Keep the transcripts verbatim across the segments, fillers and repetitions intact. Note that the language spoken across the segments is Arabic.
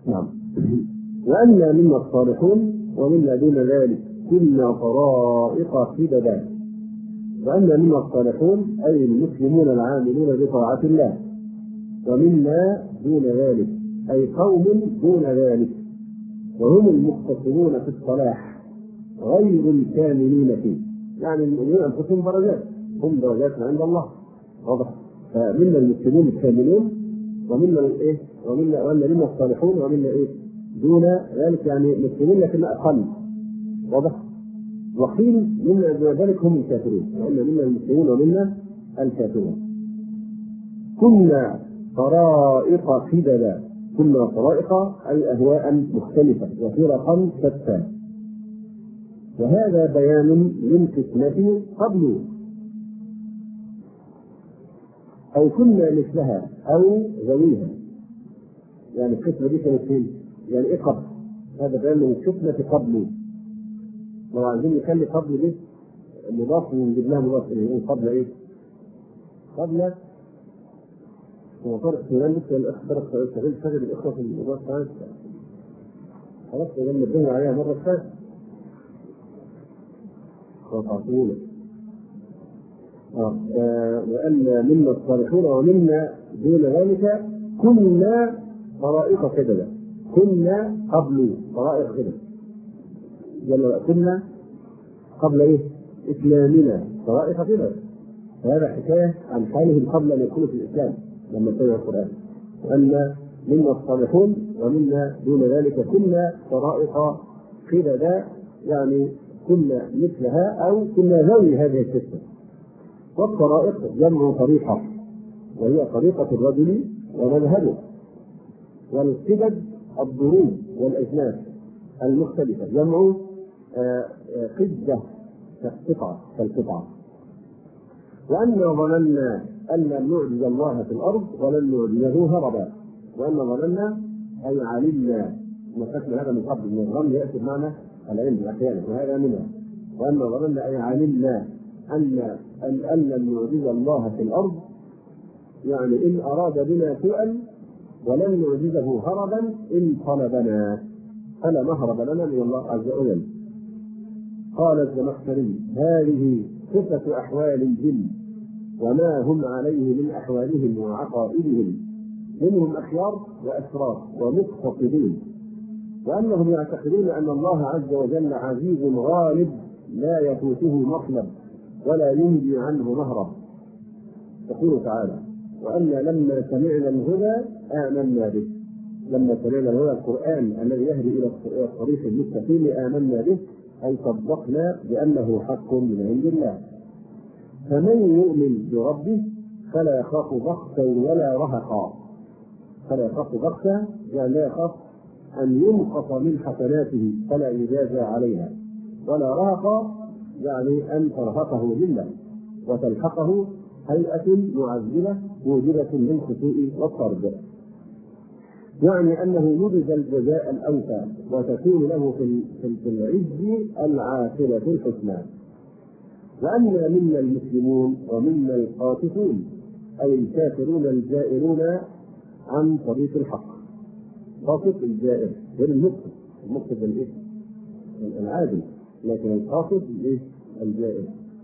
نعم. وأنا منا الصالحون ومنا دون ذلك كنا طرائق قددا. وأنا منا الصالحون أي المسلمون العاملون بطاعة الله، ومنا دون ذلك أي قوم دون ذلك وهم المختصرون في الصلاح غير الكاملين فيه، يعني المؤمنون أنفسهم درجات، هم درجات عند الله، واضح. فمنا المسلمون الكاملون ومنا الايه ومنا ومنا منا الصالحون ومنا ايه دون ذلك، يعني مسلمين لكن اقل، واضح. وقيل منا دون ذلك هم الكافرون، وان منا المسلمون ومنا الكافرون. كنا طرائق قددا، كنا طرائق اي اهواء مختلفه وفرقا شتى. وهذا بيان للفتنه قبل، أو كنا مثلها أو ذويها، يعني الفتنة دي كانت فين؟ يعني إيه قبل؟ هذا بيان من الفتنة قبل. لو عايزين نخلي قبل دي مضاف ونجيب لها مضاف إليه، قبل إيه؟ قبل هو طارق سليمان لسه الأخ شغال شغل الإخوة في المضاف ثالث، خلاص لما نبهوا عليها مرة ثانية خطأتونا. آه وأن منا الصالحون ومنا دون ذلك كنا طرائق كذا، كنا قبل طرائق كذا، كنا قبل ايه؟ اسلامنا طرائق كذا. فهذا حكايه عن حالهم قبل ان يكونوا في الاسلام لما سمعوا القران. وأن منا الصالحون ومنا دون ذلك كنا طرائق كذا، يعني كنا مثلها او كنا ذوي هذه الفتنه. والطرائق جمع طريقة، وهي طريقة الرجل ومذهبه. والقدد الضروب والأجناس المختلفة، جمع قدة كالقطعة كالقطعة. وأن ظننا أن لن نعجز الله في الأرض ولن نعجزه هربا. وأن ظننا أي علمنا، وحكمنا هذا من قبل، من الظن يأتي بمعنى العلم أحيانا، وهذا منها. وأن ظننا أي علمنا أن أن أن لن نعجز الله في الأرض، يعني إن أراد بنا سوءا ولن نعجزه هربا إن طلبنا، فلا مهرب لنا من الله عز وجل. قال الزمخشري: هذه صفة أحوال الجن وما هم عليه من أحوالهم وعقائدهم، منهم أخيار وأشرار ومقتصدين، وأنهم يعتقدون أن الله عز وجل عزيز غالب لا يفوته مطلب ولا ينجي عنه مهرب. يقول تعالى: وأن لما سمعنا الهدى آمنا به. لما سمعنا الهدى القرآن الذي يهدي إلى الطريق المستقيم آمنا به، أي صدقنا بأنه حق من عند الله. فمن يؤمن بربه فلا يخاف بخسا ولا رهقا. فلا يخاف بخسا يعني لا يخاف أن ينقص من حسناته فلا يجازى عليها، ولا رهقا يعني أن ترهقه ذلة وتلحقه هيئة معذبة موجبة للخسوء والطرد، يعني أنه يجزى الجزاء الأوفى وتكون له في العز العاقبة الحسنى. وأنا منا المسلمون ومنا القاسطون، أي الكافرون الجائرون عن طريق الحق. قاسط الجائر غير المقصد، المقصد الإيه؟ العادل، لكن القاسط الإيه؟ الجائر.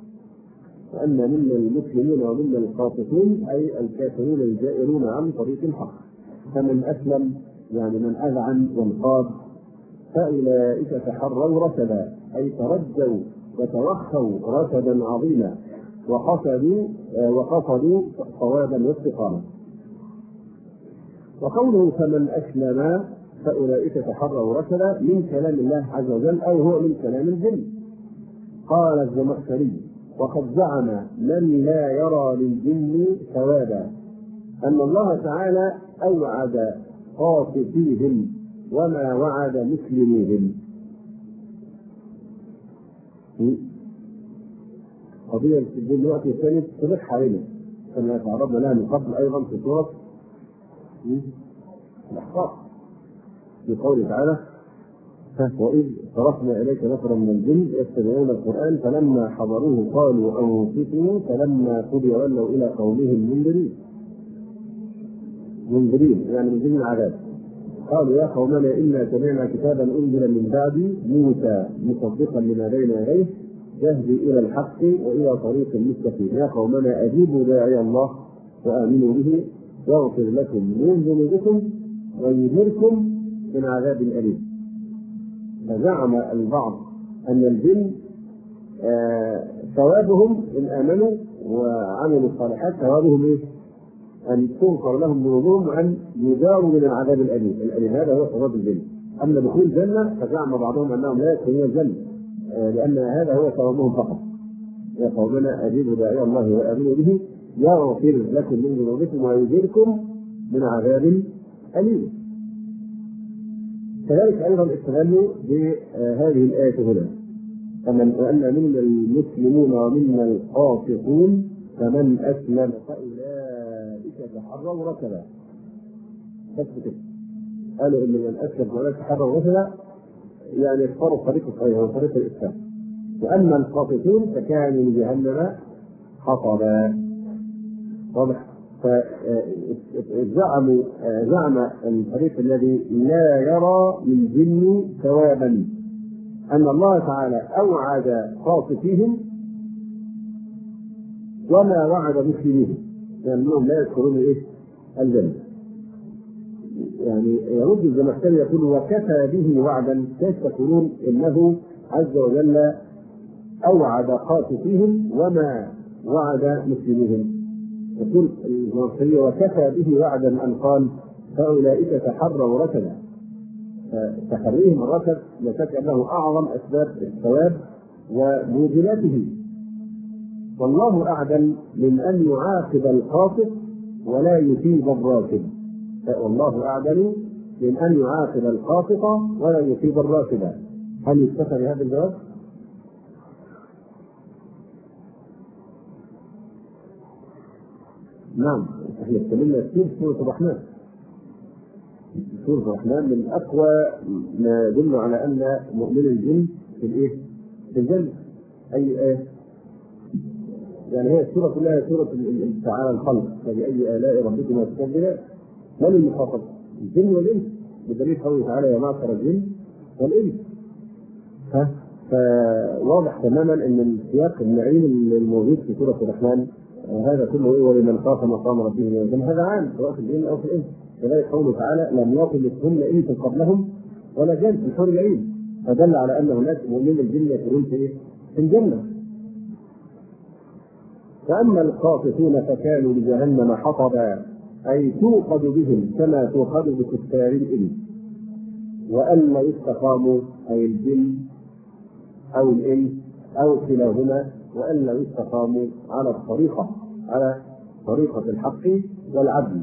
وأن منا المسلمون ومنا القاسطون، أي الكافرون الجائرون عن طريق الحق. فمن أسلم يعني من أذعن وانقاد، فأولئك تحروا رشدا، أي ترجوا وتوخوا رشدا عظيما وقصدوا وقصدوا صوابا واستقامة. وقوله فمن أسلم فأولئك تحروا رشدا من كلام الله عز وجل، أو هو من كلام الجن. قال الزمخشري: وقد زعم من لا يرى للجن ثوابا أن الله تعالى أوعد قاسطيهم وما وعد مسلميهم. قضية في الوقت الثالث تلح علينا كما تعرضنا لها من قبل أيضا في سورة الأحقاف، في قوله تعالى: وإذ صرفنا إليك نفرا من الجن يستمعون القرآن فلما حضروه قالوا أنصتوا فلما قضي ولوا إلى قومهم منذرين. منذرين يعني من جن العذاب. قالوا يا قومنا إنا سمعنا كتابا أنزل من بعد موسى مصدقا لما بين يديه يهدي إلى الحق وإلى طريق مستقيم. يا قومنا أجيبوا داعي الله وآمنوا به يغفر لكم من ذنوبكم ويجركم من عذاب أليم. فزعم البعض أن الجن آه ثوابهم إن آمنوا وعملوا الصالحات ثوابهم إيه؟ أن تغفر لهم ذنوبهم وأن يجاروا من العذاب الأليم. الأليم هذا هو ثواب الجن. أما دخول الجنة فزعم بعضهم أنهم لا يدخلون الجنة آه لأن هذا هو ثوابهم فقط. يا قومنا أجيبوا داعي الله وآمنوا به يغفر لكم من ذنوبكم ويجركم من عذاب أليم. كذلك أيضا استدلوا بهذه الآية هنا فمن وأن منا المسلمون ومنا القاسطون فمن أسلم فأولئك تحروا رشدا. بس كده قالوا إن من أسلم فأولئك تحروا رشدا يعني اختاروا الطريق الصحيح وطريق الإسلام. وأما القاسطون فكانوا لجهنم حطبا. واضح؟ فزعموا زعم الفريق الذي لا يرى من الجن ثوابا أن الله تعالى أوعد قاسطيهم وما وعد مسلمين لأنهم لا يدخلون إيه الجنة. يعني يرد الزمخشري يقول وكفى به وعدا كيف تقولون إنه عز وجل أوعد قاسطيهم وما وعد مسلمين. يقول الزمخشري وكفى به وعدا أن قال فأولئك تحروا رشدا. تحريهم الرشد لا شك أنه أعظم أسباب الثواب وموجباته. والله أعدل من أن يعاقب القاسط ولا يثيب الراكب. والله أعدل من أن يعاقب القاسط ولا يثيب الراكب. هل يستفاد هذا الجواب؟ نعم. احنا اتكلمنا كثير في سورة الرحمن. سورة الرحمن من أقوى ما يدل على أن مؤمن الجن في الإيه؟ في الجنة. أي آية؟ يعني هي السورة كلها سورة تعالى الخلق فبأي آلاء ربكما تكذبان. من المخاطب؟ الجن والإنس بدليل قوله تعالى يا معشر الجن والإنس. فواضح تماما أن السياق النعيم الموجود في سورة الرحمن هذا كله إيه ولمن خاف مقام ربه هذا عام سواء في الجن أو في الإنس. كذلك قوله تعالى لم يطمثهن إنس قبلهم ولا جن في حور العين فدل على أن هناك مؤمنين الجن يكونون في الجنة. فأما القاسطون فكانوا لجهنم حطبا أي توقد بهم كما توقد بكفار الإنس. وأن لو استقاموا أي الجن أو الإنس أو كلاهما وأن لو استقاموا على الطريقة على طريقة الحق والعدل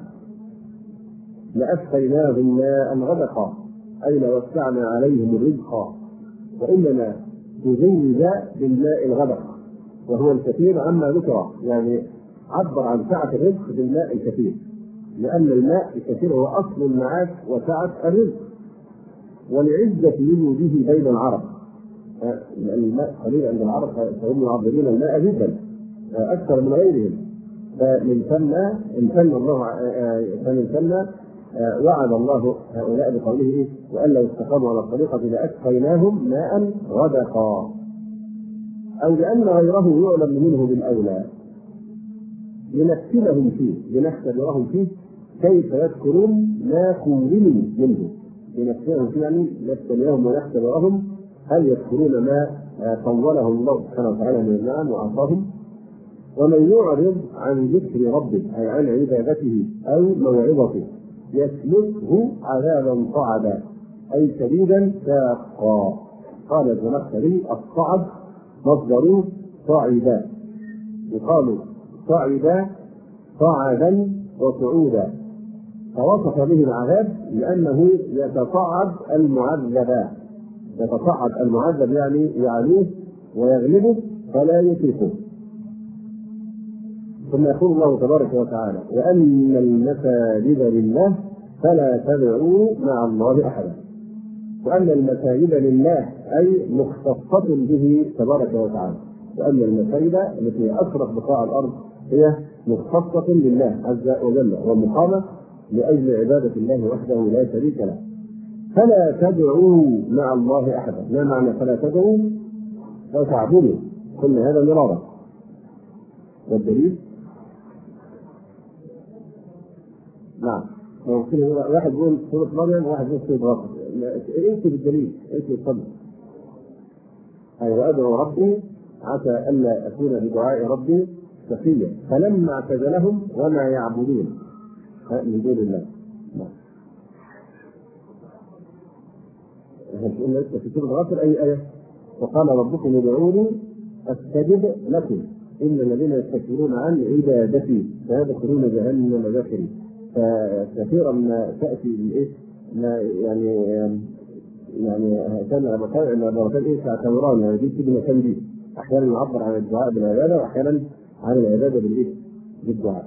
لأسقيناهم ماء غدقا أي لوسعنا عليهم الرزق. وإنما تزيد بالماء الغدق وهو الكثير عما ذكر يعني عبر عن سعة الرزق بالماء الكثير لأن الماء الكثير هو أصل المعاش وسعة الرزق ولعزة وجوده بين العرب. الماء قليل عند العرب فهم يعظمون الماء جدا أكثر من غيرهم. فمن ثم امتن الله فمن ثم وعد الله هؤلاء بقوله وأن لو استقاموا على الطريقة لأسقيناهم ماء غدقا أو لأن غيره يعلم منه بالأولى لنفتنهم فيه لنختبرهم فيه كيف يذكرون ما خولوا منه. لنفتنهم فيه يعني نفتنهم ونختبرهم هل يذكرون ما طوله الله سبحانه وتعالى من النعم وأعطاهم. ومن يعرض عن ذكر ربه أي عن عبادته أو موعظته يسلكه عذابا صعدا أي شديدا شاقا. قال الزمخشري الصعد مصدر صعدا يقال صعدا صعدا وصعودا فوصف به العذاب لأنه يتصعد المعذب يتصعد المعذب يعني يعليه ويغلبه فلا يتركه. ثم يقول الله تبارك وتعالى وأن المساجد لله فلا تدعوا مع الله أحدا. وأن المساجد لله أي مختصة به تبارك وتعالى. وأن المساجد التي أشرف بقاع الأرض هي مختصة لله عز وجل ومقامة لأجل عبادة الله وحده لا شريك له. فلا تدعوا مع الله أحدا. ما معنى فلا تدعوا؟ لا تعبدوا. كل هذا مرارا. والدليل نعم. واحد يقول سورة مريم وواحد يقول سورة غافر. ايش بالدليل؟ ايش بالصدق؟ أي أدعو ربي عسى ألا أكون بدعاء ربي شقيا فلما اعتزلهم وما يعبدون من دون الله. في سورة غافر أي آية؟ وقال ربكم ادعوني أستجب لكم إن الذين يستكبرون عن عبادتي سيدخلون جهنم داخلين. فكثيرا ما تأتي الإيه يعني يعني كان مرتين إيه تعتبران يعني دي كده مكان دي أحيانا يعبر عن الدعاء بالعبادة وأحيانا عن العبادة بالإيه بالدعاء.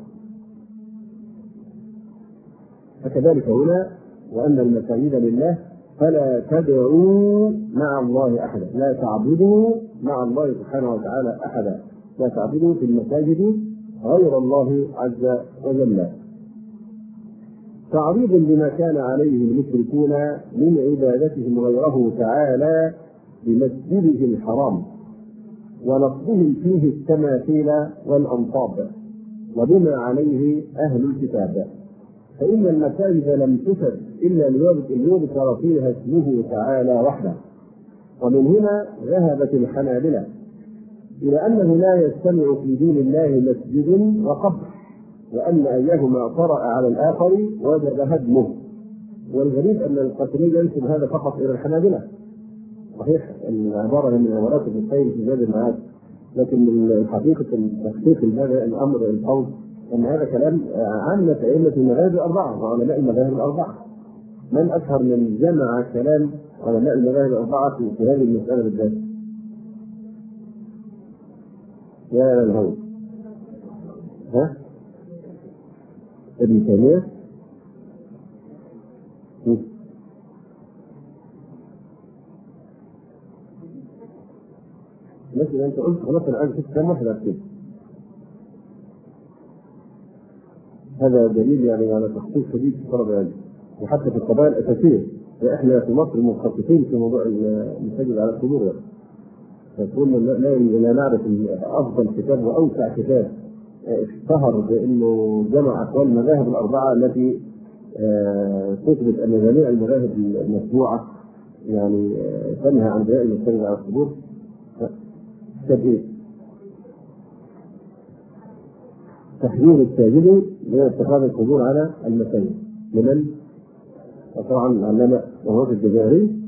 فكذلك هنا وأن المساجد لله فلا تدعوا مع الله أحدا. لا تعبدوا مع الله سبحانه وتعالى أحدا. لا تعبدوا في المساجد غير الله عز وجل. تعريض لما كان عليه المشركون من عبادتهم غيره تعالى بمسجده الحرام ونصبهم فيه التماثيل والأنصاب وبما عليه أهل الكتاب. فإن المساجد لم تسد إلا ليذكر فيها اسمه تعالى وحده. ومن هنا ذهبت الحنابلة إلى أنه لا يجتمع في دين الله مسجد وقبر، وأن أيهما طرأ على الآخر وجب هدمه. والغريب أن القاسمي ينسب هذا فقط إلى الحنابلة. صحيح العبارة من عبارات ابن القيم في زاد المعاد، لكن من حقيقة تحقيق هذا الأمر القول أن هذا كلام عامة أئمة المذاهب الأربعة وعلماء المذاهب الأربعة. من أشهر من جمع كلام علماء المذاهب الأربعة في هذه المسألة بالذات؟ يا الهوى ها ابن تيمية. مثلا أنت قلت خلاص الآن في كم واحد أكيد. هذا دليل يعني على تخصيص شديد في طلب العلم وحتى في القضايا الأساسية. وإحنا في مصر متخصصين في موضوع المساجد على القبور. فكنا لا نعرف أفضل كتاب وأوسع كتاب اشتهر بأنه جمع أقوال المذاهب الأربعة التي تثبت أن جميع المذاهب المتبوعة يعني تنهى عن بناء المساجد على القبور. كتاب تحذير الساجد من اتخاذ القبور على المساجد لمن؟ وطبعا علامة وهو الجزائري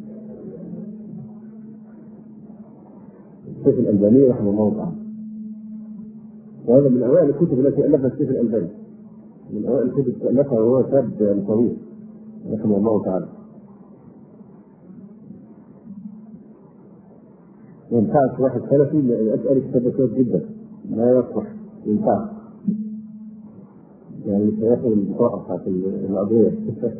الشيخ الألباني رحمه الله تعالى. وهذا من أوائل الكتب التي ألفها الشيخ الألباني، من أوائل الكتب ألفها وهو شاب طويل رحمه الله تعالى. ينفعك واحد سلفي أسأل كتاب كويس جدا لا يصلح ينفعك يعني مش هياخد البطاقة بتاعت القضية.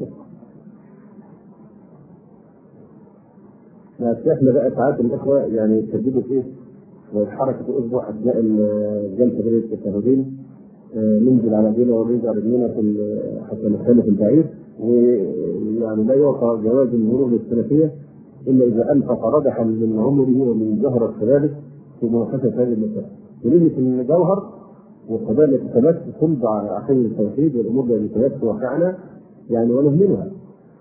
لا احنا بقى ساعات الإخوة يعني تجدوا فيه وحركة الأسبوع أثناء الجلسة بين التشهدين ننزل على دينا ونرجع رجلنا في حتى نختلف البعير، ويعني لا يعطى جواز المرور للسلفية إلا إذا أنفق ردحا من عمره ومن جهرة كذلك في مناقشة هذه المسألة. ونجد في الجوهر والقضايا التي تمس صلب على عقيدة التوحيد والأمور التي تمس واقعنا يعني ونهملها.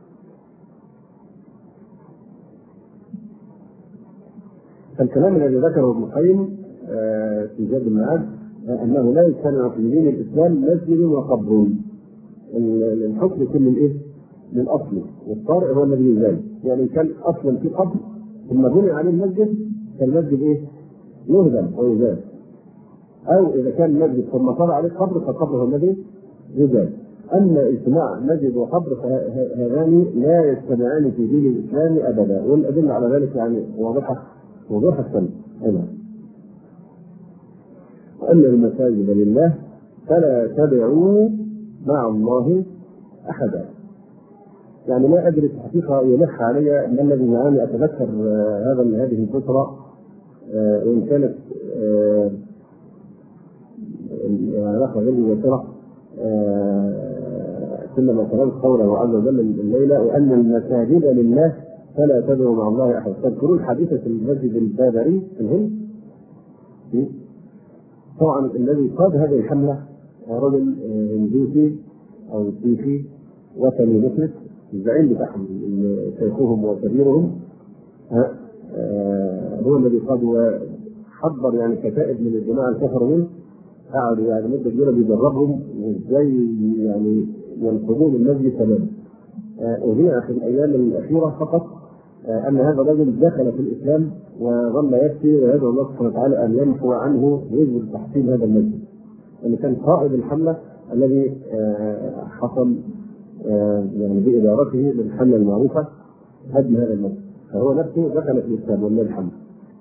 فالكلام الذي ذكره ابن القيم في زاد المعاد أنه لا يجتمع في دين الإسلام مسجد وقبر. الحكم يكون من إيه؟ من أصله، والطارئ هو الذي يزال. يعني كان أصلا في قبر ثم بني عليه المسجد فالمسجد إيه؟ يهدم ويزال. أو إذا كان مسجد ثم طلع عليه قبر فالقبر هو الذي يزال. أما اجتماع مسجد وقبر فهذان لا يجتمعان في دين الإسلام أبدا، والأدلة على ذلك يعني واضحة وضوح الشمس. وأن المساجد لله فلا تدعوا مع الله أحدا. يعني ما أدري في الحقيقة يلح علي ما الذي دعاني أتذكر هذا من هذه الفترة، وإن كانت علاقة غير مباشرة. كلما تلوت قوله عز وجل الليله وان المساجد لله فلا تدعوا مع الله احد. تذكرون حادثه المسجد البابري في الهند؟ طبعا الذي قاد هذه الحمله رجل هندوسي او سيفي وثني مخلص، الزعيم بتاعهم شيخهم وكبيرهم هو الذي قاد وحضر يعني كتائب من الجماعه الكفروا منه، قعدوا يعني مده كبيره بيدربهم وازاي يعني ينقذون المسجد تماما. أذيع في الايام الاخيره فقط ان هذا الرجل دخل في الاسلام وظل يبكي ويدعو الله سبحانه وتعالى ان يمحو عنه ويجب تحسين هذا المسجد، اللي كان قائد الحمله الذي حصل يعني بادارته للحمله المعروفه هدم هذا المسجد، فهو نفسه دخل في الاسلام ولله الحمد.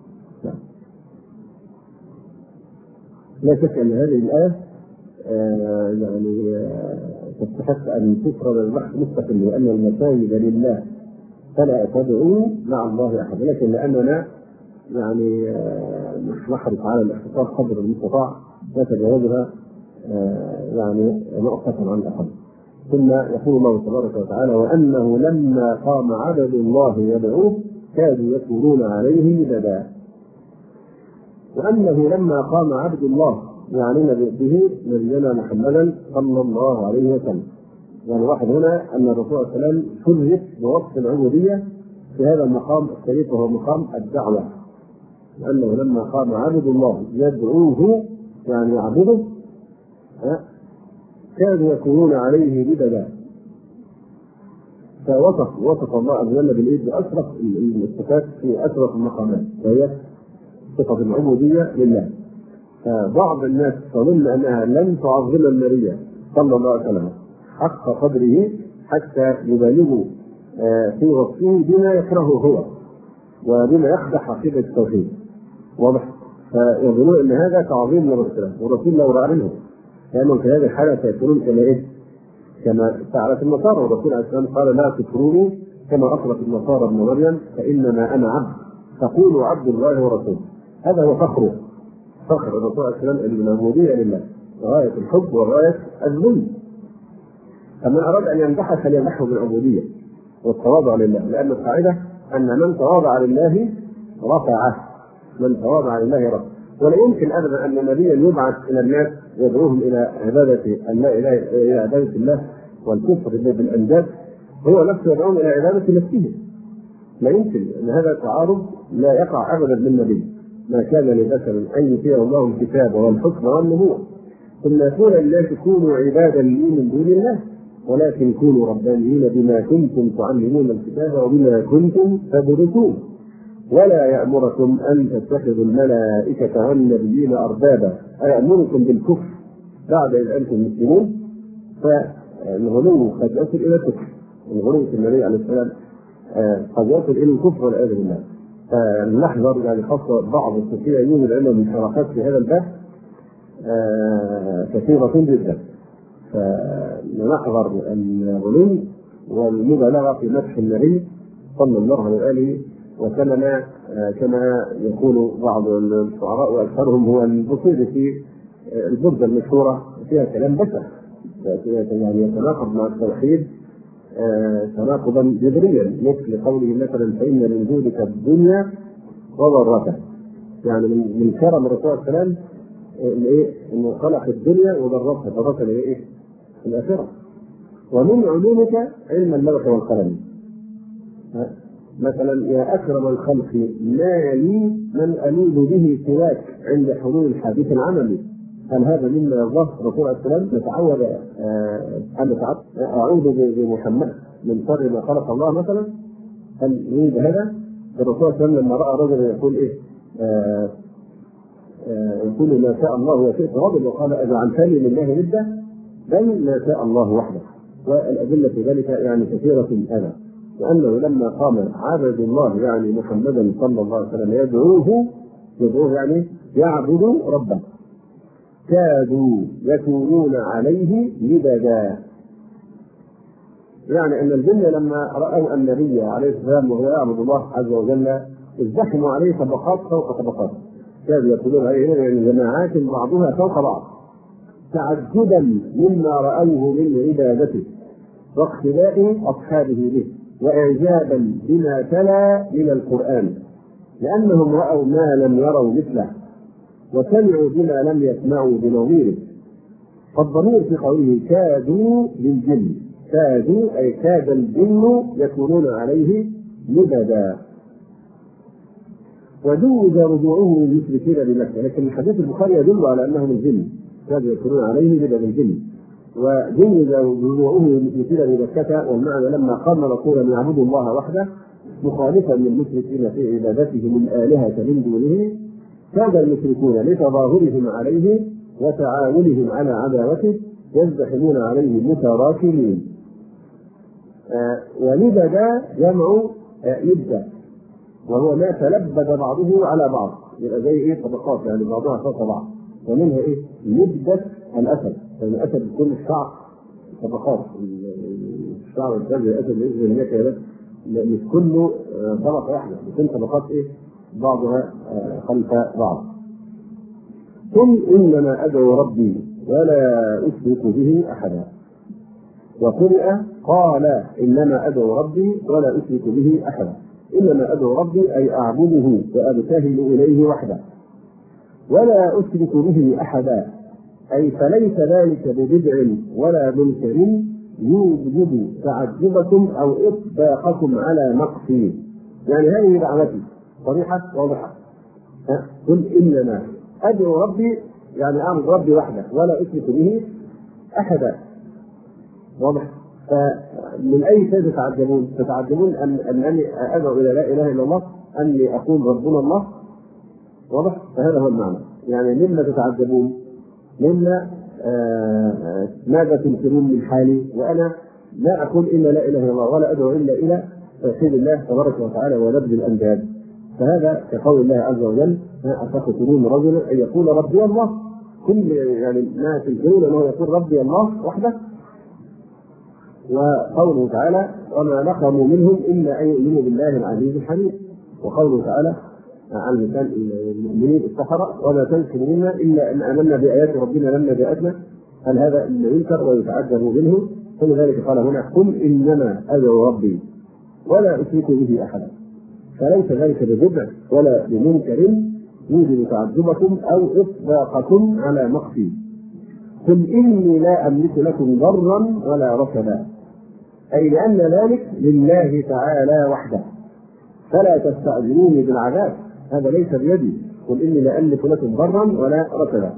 لا شك ان هذه الايه آه يعني آه تستحق ان تفرض البحث مستقل، وان المساجد لله فلا تدعوا مع الله احد، لكن لاننا يعني آه نحرص على الاختصار قدر المستطاع نتجاوزها آه يعني نقطه عن الاقل. ثم يقول الله تبارك وتعالى وانه لما قام عبد الله يدعوه كادوا يكونون عليه لبدا. وأنه لما قام عبد الله يعنينا به نبينا محمدا صلى الله عليه وسلم. يعني واحد هنا أن الرسول صلى الله عليه وسلم شرف بوصف العبودية في هذا المقام الشريف وهو مقام الدعوة. لأنه لما قام عبد الله يدعوه يعني يعبده كانوا يكونون عليه بدلا. فوصف وصف الله عز وجل بالإيد بأشرف الصفات في أشرف المقامات وهي صفة العبودية لله. فبعض الناس تظن أنها لن تعظم النبي صلى الله عليه وسلم حق قدره حتى يبالغوا في وصفه بما يكرهه هو وبما يقدح عقيدة التوحيد. واضح؟ فيظنون أن هذا تعظيم للرسول، والرسول لو رأى منه لأنهم في هذه الحالة سيكونون كما إيه؟ كما فعلت النصارى، والرسول عليه السلام قال لا تكفروني كما أطلق النصارى ابن مريم فإنما أنا عبد فقولوا عبد الله ورسوله. هذا هو فخره، فخر الرسول عليه السلام العبودية لله غاية الحب وغاية الذل. فمن أراد أن يمدحه فليمدحه بالعبودية والتواضع لله، لأن القاعدة أن من تواضع لله رفعه، من تواضع لله رفعه. ولا يمكن أبدا أن نبيا يبعث إلى الناس يدعوهم إلى عبادة أن لا إله إلى عبادة الله والكفر بالأنداد هو نفسه يدعوهم إلى عبادة نفسه. لا يمكن أن هذا تعارض لا يقع أبدا بالنبي. ما كان لبشر أن يطيع الله الكتاب والحكم والنبوة ثم يقول لله كونوا عبادا لي من دون الله ولكن كونوا ربانيين بما كنتم تعلمون الكتاب وبما كنتم تدرسون ولا يأمركم أن تتخذوا الملائكة والنبيين أربابا أيأمركم بالكفر بعد إذ أنتم مسلمون. فالغلو قد يصل إلى الكفر، الغلو في النبي عليه السلام قد يصل إلى الكفر والعياذ بالله. فنحذر يعني خاصة بعض الصوفية يوجد عندهم انحرافات في هذا الباب كثيرة جدا، فنحذر الغلو والمبالغة في مدح النبي صلى الله عليه وآله وسلم كما يقول بعض الشعراء وأكثرهم هو البصيري في البردة المشهورة فيها كلام بشع يعني يتناقض مع التوحيد تناقضا جذريا مثل قوله مثلا فإن من جودك الدنيا وضرتها. يعني من كرم الرسول صلى الله عليه وسلم ايه انه خلق الدنيا وضرتها ضرتها لايه؟ الاخره. ومن علومك علم اللوح والقلم. مثلا يا اكرم الخلق ما لي من الوذ به سواك عند حلول الحديث العملي. هل هذا مما يرضاه الرسول عليه السلام؟ نتعود ان نتعود اعوذ بمحمد من شر ما خلق الله مثلا؟ هل يريد هذا؟ الرسول صلى الله عليه وسلم لما راى رجلا يقول ايه؟ آه آه يقول ما شاء الله وشئت غضب وقال اجعلتني لله ندا بل ما شاء الله وحده. والادله في ذلك يعني كثيره هذا، لانه لما قام عبد الله يعني محمدا صلى الله عليه وسلم يدعوه يدعوه يعني يعبد ربه كادوا يكونون عليه لبدا. يعني ان الجن لما راوا النبي عليه السلام وهو يعبد الله عز وجل ازدحموا عليه طبقات فوق طبقات، كادوا يكونون عليه يعني جماعات بعضها فوق بعض تعجبا مما راوه من عبادته واقتداء أصحابه به وإعجابا بما تلا من القرآن، لأنهم رأوا ما لم يروا مثله وسمعوا بما لم يسمعوا بنظيره. فالضمير في قوله كادوا للجن، كادوا أي كاد الجن يكونون عليه لبدا، وجوز رجوعه للمشركين بمكة، لكن الحديث البخاري يدل على أنهم الجن كادوا يكونون عليه لبدا الجن، وجوز رجوعه للمشركين بمكة، والمعنى لما قام رسولا يعبد الله وحده مخالفا للمشركين في عبادتهم الآلهة من دونه، كاد المشركون لتظاهرهم عليه وتعاونهم على عداوته يزدحمون عليه متراكمين. آه ولبدا جمع آه يبدا، وهو ما تلبد بعضه على بعض، يبقى زي ايه طبقات يعني بعضها فوق بعض، ومنها ايه يبدا الاسد، يعني الاسد بكل الشعر طبقات، الشعر الثاني الاسد اللي هناك بس مش كله آه طبقه واحده، بكل طبقات ايه بعضها آه خلف بعض. قل انما ادعو ربي ولا اشرك به احدا، وقرئ قال انما ادعو ربي ولا اشرك به احدا. انما ادعو ربي اي اعبده وابتهل اليه وحده، ولا اشرك به احدا اي فليس ذلك ببدع ولا منكر يوجب تعجبكم او اطباقكم على نقصي، يعني هذه دعوتي صريحه واضحه. قل انما ادعو ربي يعني اعبد ربي وحده ولا اشرك به احدا، واضح. فمن اي شيء تتعجبون؟ تتعجبون ان انني ادعو الى لا اله الا الله، اني اقول ربنا الله، واضح. فهذا هو المعنى، يعني مما تتعجبون، مما آه ماذا تنكرون من حالي، وانا لا اقول الا لا اله الا الله ولا ادعو الا الى توحيد الله تبارك وتعالى ونبذ الانداد. فهذا كقول الله عز وجل أتقتلون رجلا أن يقول ربي الله، كل يعني ما تنكرون أنه يقول ربي الله وحده. وقوله تعالى وما نقموا منهم إلا أن يؤمنوا بالله العزيز الحميد، وقوله تعالى عن لسان المؤمنين السحرة وما تنكر منا إلا أن آمنا بآيات ربنا لما جاءتنا. هل هذا اللي ينكر ويتعجب منه؟ فلذلك قال هنا قل إنما أدعو ربي ولا أشرك به أحدا، فليس ذلك ببدع ولا بمنكر يوجب تعجبكم او اطباقكم على مقتي. قل اني لا املك لكم ضرا ولا رشدا، اي لان ذلك لله تعالى وحده، فلا تستعجلوني بالعذاب، هذا ليس بيدي. قل اني لا املك لكم ضرا ولا رشدا.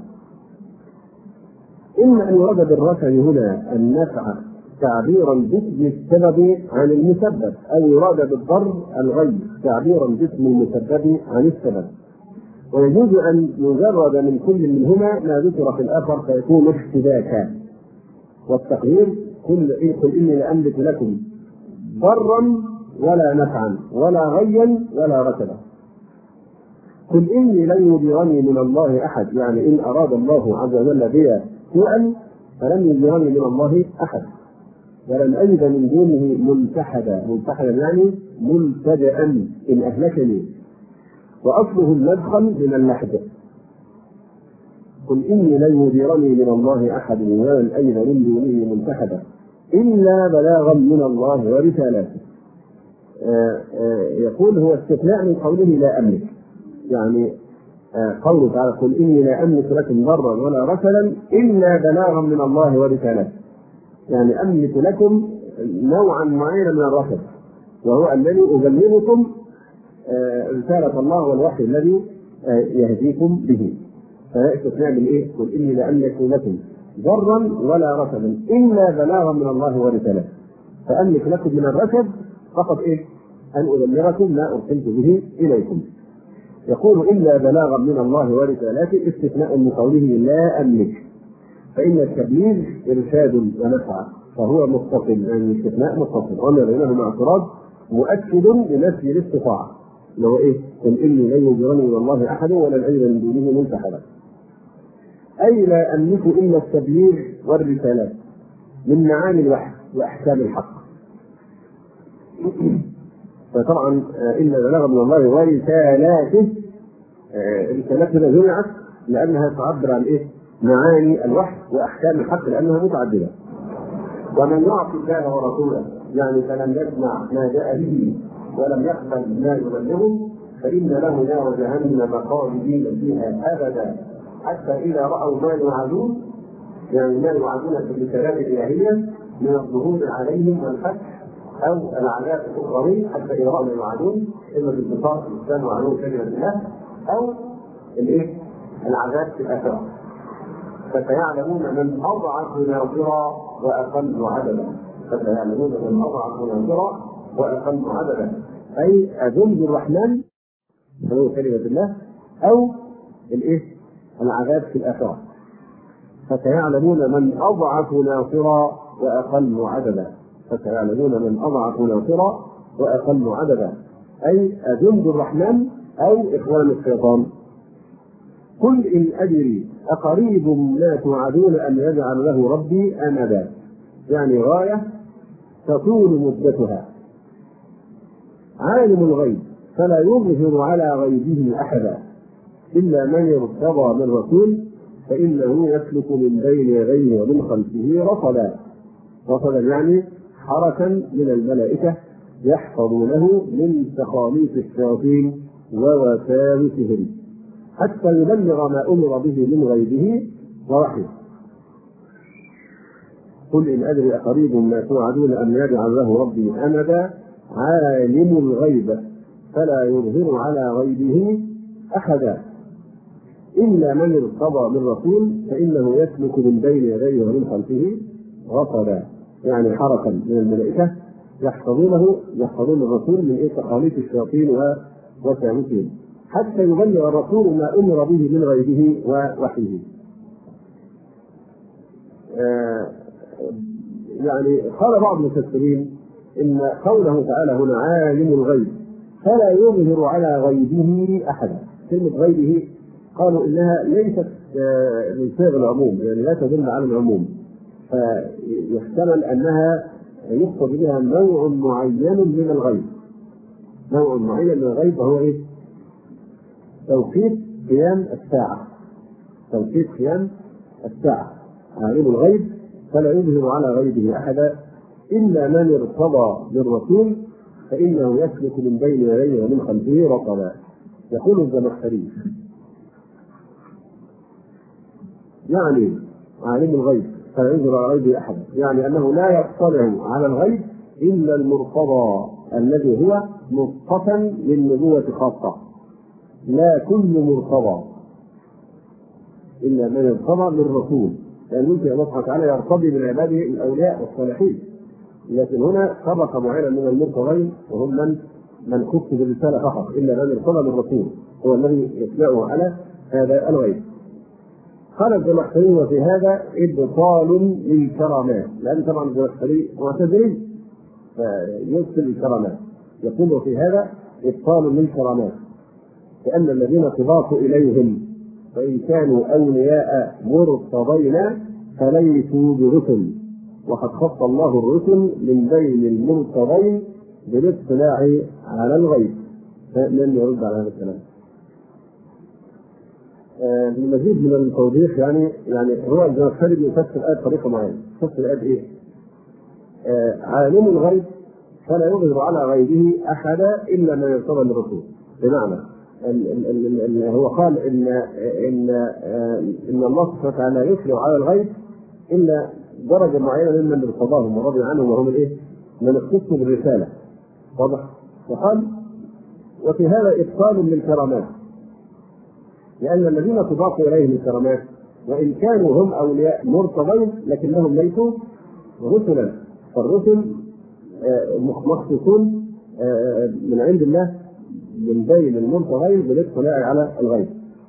اما ان يراد بالرشد هنا النفع تعبيرا باسم السبب عن المسبب، او يراد بالضر الغي تعبيرا باسم المسبب عن السبب، ويجوز ان يجرد من كل منهما ما ذكر في الاخر فيكون اشتباكا. والتقدير قل اني لا املك لكم ضرا ولا نفعا ولا غيا ولا رشدا. قل اني لن يجيرني من الله احد، يعني ان اراد الله عز وجل بي سوءا فلن يجيرني من الله احد، ولن أجد من دونه ملتحدا، ملتحدا يعني ملتجأ إن أهلكني، وأصله المدخل من اللحد. قل إني لن يجيرني من الله أحد ولن أجد من دونه ملتحدا إلا بلاغا من الله ورسالاته. آه آه يقول هو استثناء من قوله لا أملك، يعني آه قوله تعالى قل إني لا أملك لكم ضرا ولا رشدا إلا بلاغا من الله ورسالاته، يعني أملك لكم نوعا معينا من الرشد، وهو أنني أبلغكم رسالة الله والوحي الذي يهديكم به. فهذا استثناء من إيه؟ قل إني لا أملك لكم ضرا ولا رشدا إلا بلاغا من الله ورسالته، فأملك لكم من الرشد فقط إيه؟ أن أبلغكم ما أرسلت به إليكم. يقول إلا بلاغا من الله ورسالته استثناء من قوله لا أملك، فإن التبليغ إرشاد ونفع فهو متصل، يعني الاستثناء متصل، وما بينهما اعتراض مؤكد لنفي الاستطاعة، اللي هو إيه؟ قل إني لن يجيرني من الله أحد ولن أجد من دونه ملتحدا، أي لا أملك إلا التبليغ والرسالات من معاني الوحي وأحكام الحق. فطبعا إلا بلاغ من الله ورسالاته، رسالتنا جمعت لأنها تعبر عن إيه؟ معاني الوحي وأحكام الحق لأنها متعددة. ومن يعص الله ورسوله يعني فلم يسمع ما جاء به ولم يقبل ما يبلغه فإن له نار جهنم خالدين فيها أبدا حتى إذا رأوا ما يوعدون يعني ما يوعدون في الرسالات الإلهية من الظهور عليهم والفتح أو العذاب الأخروي حتى إذا رأوا ما يوعدون إما بانتصار الإسلام وعلو كلمة الله أو الإيه؟ العذاب في الآخرة فسيعلمون من أضعف ناصرا وأقل عددا فسيعلمون من أضعف ناصرا وأقل عددا أي جند الرحمن هو كلمة الله أو الإيه؟ العذاب في الآخرة فسيعلمون من أضعف ناصرا وأقل عددا فسيعلمون من أضعف ناصرا وأقل عددا أي جند الرحمن أو إخوان الشيطان. قل إن أدري أقريب ما توعدون أن يجعل له ربي أمدا يعني غاية تطول مدتها. عالم الغيب فلا يظهر على غيبه أحدا إلا من ارتضى من رسول فإنه يسلك من بين يديه ومن خلفه رصدا رصدا يعني حركا من الملائكة يحفظونه من تخاليف الشياطين ووساوسهم حتى يبلغ ما أمر به من غيبه ووحيه. قل إن أدري أقريب ما توعدون أن يجعل له ربي أمدا عالم الغيب فلا يظهر على غيبه أحدا إلا من ارتضى من رسول فإنه يسلك من بين يديه ومن خلفه رصدا يعني حركا من الملائكة يحفظونه يحفظون الرسول من إيه تخاليف الشياطين ووساوسهم حتى يبلغ الرسول ما أمر به من غيبه ووحيه. آه يعني قال بعض المفسرين إن قوله تعالى هنا عالم الغيب فلا يظهر على غيبه أحدا كلمة غيبه قالوا إنها ليست من صيغ العموم يعني لا تدل على العموم فيحتمل أنها يقصد بها نوع معين من الغيب نوع معين من الغيب وهو إيه؟ توقيت قيام الساعة توقيت قيام الساعة. عالم الغيب فلا يظهر على غيبه أحدا إلا من ارتضى بالرسول فإنه يسلك من بين يديه ومن خلفه رصدا. يقول الزمخشري يعني عالم الغيب فلا يظهر على غيبه أحدا يعني أنه لا يطلع على الغيب إلا المرتضى الذي هو مصطفى للنبوة خاصة لا كل مرتضى إلا من ارتضى بالرسول لأن يعني ممكن الله سبحانه وتعالى يرتضي من عباده الأولياء والصالحين لكن هنا طبقة معينة من المرتضين وهم من من خص بالرسالة فقط إلا من ارتضى بالرسول هو الذي يتبعه على هذا الغيب. قال الزمخشري وفي هذا إبطال للكرامات لأن طبعا الزمخشري معتزلي فيبطل الكرامات يقول في هذا إبطال للكرامات لأن الذين تضاف إليهم فإن كانوا أولياء مرتضين فليسوا برسل وقد خص الله الرسل من بين المرتضين بالاطلاع على الغيب. فمن يرد على هذا الكلام؟ المزيد من التوضيح يعني يعني هو الزمخشري بيفسر الآية بطريقة معينة. يفسر الآية إيه؟ آه عالم الغيب فلا يظهر على غيبه أحدا إلا من ارتضى من الرسول. بمعنى ال ال ال ال هو قال إن إن آه إن الله سبحانه وتعالى يطلع على الغيب إلا درجة معينة ممن ارتضاهم ورضي عنهم وهم الإيه؟ من اختصوا بالرسالة. واضح؟ وقال وفي هذا إبطال للكرامات لأن الذين تضاف إليهم الكرامات وإن كانوا هم أولياء مرتضين لكنهم ليسوا رسلا فالرسل مخصوصون من عند الله من بين المرتضين بالاطلاع على الغيب.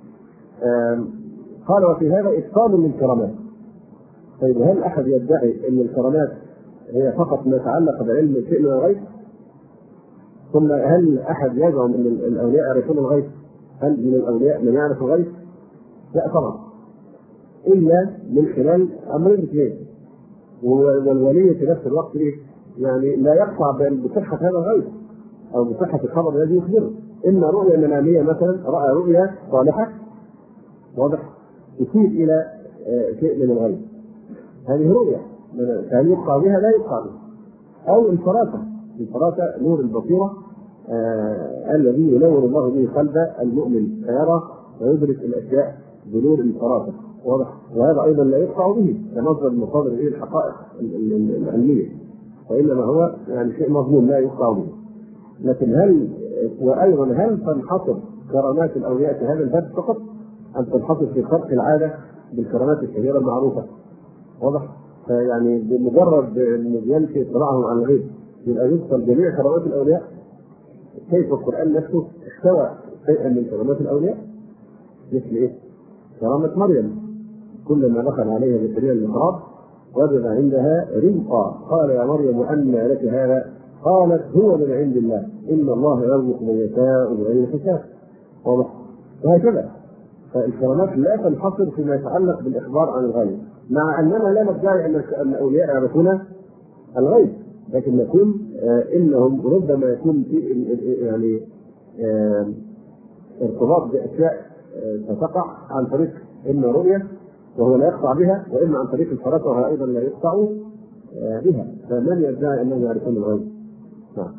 قال وفي هذا إبطال للكرامات. طيب هل أحد يدعي أن الكرامات هي فقط ما يتعلق بعلم شيء من الغيب؟ ثم هل أحد يزعم أن الأولياء يعرفون الغيب؟ هل من الأولياء من يعرف الغيب؟ لا طبعا إلا من خلال أمرين اثنين والولي في نفس الوقت إيه؟ يعني لا يقطع بصحة هذا الغيب أو بصحة الخبر الذي يخبره. إما رؤيا منامية مثلا رأى رؤيا صالحة واضح تشير إلى شيء من الغيب هذه رؤيا هل يقطع بها؟ لا يقطع بها. أو الفراسة، الفراسة نور البصيرة آه الذي ينور الله به قلب المؤمن فيرى ويدرك الأشياء بنور الفراسة، واضح؟ وهذا أيضا لا يقطع به كمصدر من مصادر إيه الحقائق العلمية، وإنما هو يعني شيء مضمون لا يقطع به. لكن هل وأيضا هل تنحصر كرامات الأولياء في هذا الباب فقط؟ أن تنحصر في خرق العادة بالكرامات الكبيرة المعروفة، واضح؟ فيعني بمجرد أن ينفي اطلاعهم عن الغيب يبقى يفصل جميع كرامات الأولياء؟ كيف القرآن نفسه احتوى شيئا من كرامات الأولياء؟ مثل إيه؟ كرامة مريم، كلما دخل عليها زكريا المحراب وجد عندها رزقا قال يا مريم أنى لك هذا؟ قالت هو من عند الله إن الله يرزق من يشاء بغير حساب، واضح؟ وهكذا. فالكرامات لا تنحصر فيما يتعلق بالإخبار عن الغيب، مع أننا لا ندعي أن الأولياء يعرفون الغيب، لكن نقول آه إنهم ربما يكون في يعني آه ارتباط بأشياء آه تقع عن طريق إما رؤية وهو لا يقطع بها، وإما عن طريق الفراسة وهو أيضا لا يقطع آه بها. فمن يدعي أنهم يعرفون الغيب؟ نعم.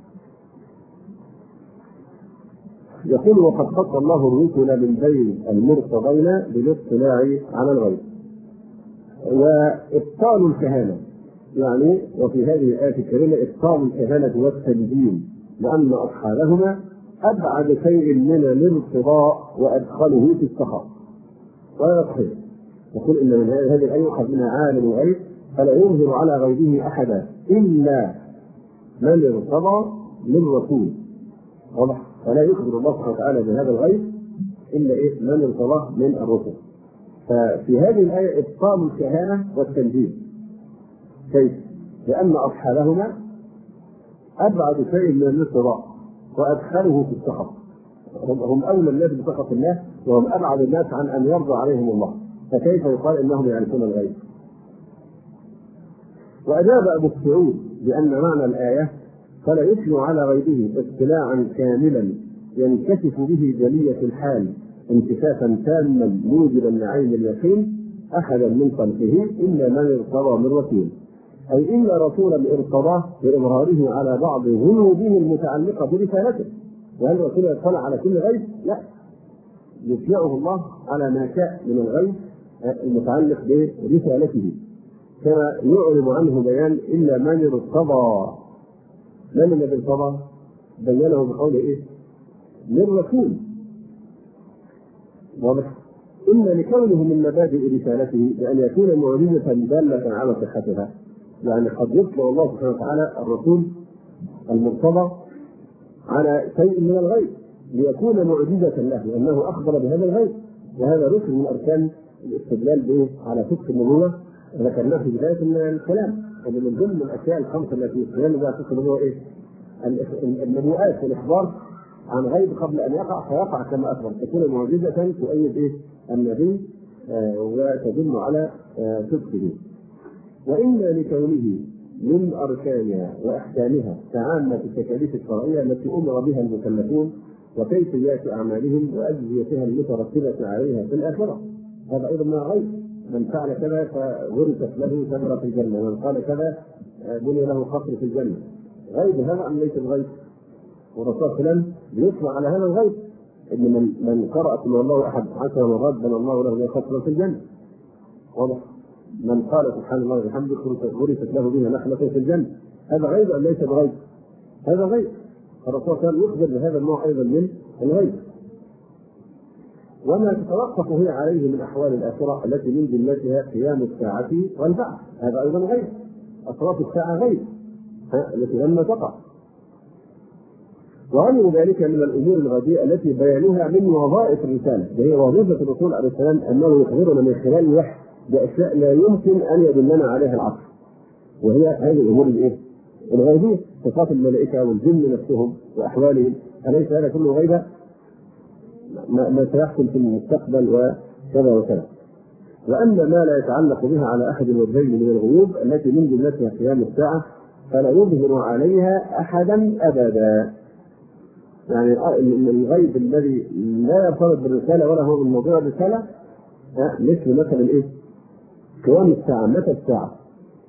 يقول وقد خص الله الرسل من بين المرتضين بالاطلاع على الغيب وإبطال الكهانة، يعني وفي هذه الآية الكريمة إبطال الكهانة والتنجيم، لأن أصحابهما أبعد شيء من الارتضاء وأدخله في السخط. وهذا صحيح. يقول إن من هذه الآية يؤخذ منها عالم الغيب فلا يظهر على غيبه أحدا إلا من ارتضى من رسول، واضح؟ فلا يخبر الله سبحانه وتعالى بهذا الغيب إلا إيه؟ من ارتضاه من الرسل. ففي هذه الآية إبطال الكهانة والتنجيم. كيف؟ لأن أصحابهما أبعد شيء من الارتضاء وأدخله في السخط، هم أولى الناس بسخط الله وهم أبعد الناس عن أن يرضى عليهم الله، فكيف يقال إنهم يعرفون الغيب؟ وأجاب أبو السعود بأن معنى الآية فلا يتلو على غيبه اطلاعا كاملا ينكشف به جلية الحال انكشافا تاما موجبا لعين اليقين أحدا من خلقه إلا من ارتضى من رسول، أي إن رسولا ارتضاه بإظهاره على بعض ذنوبه المتعلقة برسالته. وهل الرسول يطلع على كل غيب؟ لا، يطلعه الله على ما شاء من الغيب المتعلق برسالته، كما يعلم عنه بيان إلا من ارتضى. من الذي ارتضى؟ بينه بقول إيه؟ من رسول، واضح؟ إن لكونه من مبادئ رسالته بأن يكون معجزة دالة على صحتها، يعني قد يطلع الله سبحانه وتعالى الرسول المرتضى على شيء من الغيب ليكون معجزة له لأنه أخبر بهذا الغيب، وهذا ركن من أركان الاستدلال به على صدق النبوة ذكرناه في بداية الكلام. ومن ضمن الأشياء الخمسة التي يستدل بها صدق النبوة إيه؟ النبوءات والإخبار عن غيب قبل أن يقع فيقع كما أخبر، تكون معجزة تؤيد إيه؟ النبي آه وتدل على آه صدقه. وإن لكونه من أركانها وأحكامها كعامة التكاليف الشرعية التي أمر بها المكلفون وكيفيات أعمالهم وأجزيتها المترتبة عليها في الآخرة. هذا أيضا من الغيب، من فعل كذا فورثت له ثمرة في الجنة، من قال كذا بني له قصر في الجنة. غيب هذا أم ليس الغيب؟ والرسول فلان بيطلع على هذا الغيب، إن من من قرأ قل الله أحد عشر مرات بنى الله له قصرا في الجنة، واضح؟ من قال سبحان الله وبحمده غرست له بها نخلة في الجنة، هذا غيب أم ليس بغيب؟ هذا غيب. الرسول كان يخبر بهذا النوع أيضا من الغيب. وما تتوقف هي عليه من أحوال الآخرة التي من جملتها قيام الساعة والبعث، هذا أيضا غيب. أشراط الساعة غيب التي لما تقع. وغير ذلك من الأمور الغيبية التي بيانها من وظائف الرسالة، وهي وظيفة الرسول عليه السلام أنه يخبرنا من خلال الوحي بأشياء لا يمكن أن يدلنا عليها العقل، وهي هذه الأمور الإيه؟ الغيبية، صفات الملائكة والجن نفسهم وأحوالهم، أليس هذا كله غيبة؟ ما, ما سيحصل في المستقبل وكذا وكذا. وأما ما لا يتعلق بها على أحد الوجهين من الغيوب التي من جملتها قيام الساعة فلا يظهر عليها أحدا أبدا. يعني الغيب الذي لا يرتبط بالرسالة ولا هو من موضوع الرسالة مثل مثلا إيه؟ قيام الساعة، متى الساعة؟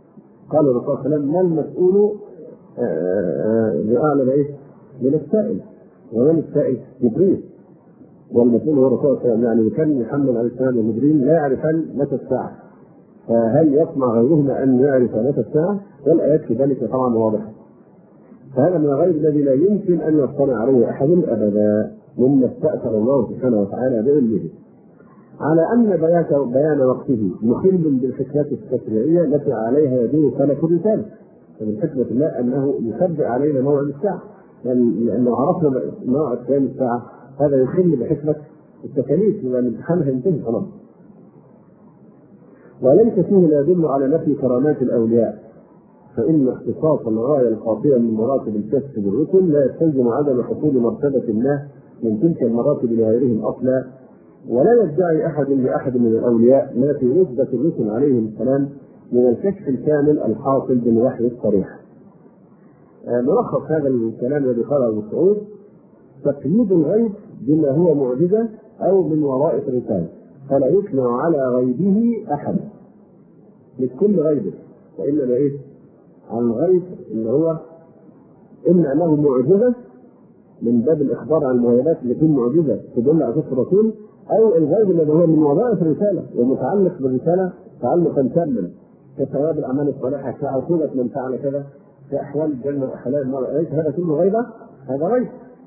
قال الرسول صلى الله عليه وسلم: ما المسؤول بأعلم إيه من السائل؟ ومن السائل؟ جبريل. والمسؤول هو الرسول صلى الله عليه وسلم. يعني كان محمد عليه السلام وجبريل لا يعرفان متى الساعة، فهل يطمع غيرهما أن يعرف متى الساعة؟ والآيات في ذلك طبعا واضحة. فهذا من الغيب الذي لا يمكن أن يطلع عليه أحد أبدا، مما استأثر الله سبحانه وتعالى بعلمه. على أن بيان وقته مخل بالحكمة التشريعية التي عليها يدور فلك الرسالة. فمن حكمة الله أنه يخبئ علينا موعد الساعة، لأنه عرفنا موعد قيام الساعة هذا يخل بحكمة التكاليف، لأن الامتحان هينتهي خلاص. وليس فيه لا يدل على نفي كرامات الأولياء، فإن اختصاص الغاية القاطعة من مراتب الكشف بالرسل لا يستلزم عدم حصول مرتبة ما من تلك المراتب لغيرهم أصلا. ولا يدعي أحد لأحد من الأولياء ما في نسبة الرسل عليهم السلام من الكشف الكامل الحاصل بالوحي الصريح. ملخص هذا الكلام الذي قاله ابو سعود: تقييد الغيب بما هو معجزة أو من وراء الرسالة، فلا يثنى على غيبه أحد لكل غيبه، وإنما إيه؟ عن الغيب اللي هو إما أنه معجزة من باب الإخبار عن المغيبات اللي تكون معجزة تدل على صدق الرسول، أو الغيب الذي هو من وظائف الرسالة ومتعلق بالرسالة تعلقا تاما كثواب الأعمال الصالحة، كعقوبة من فعل كذا، كأحوال الجنة وأحوال النار. هذا كله غيبة، هذا غيب.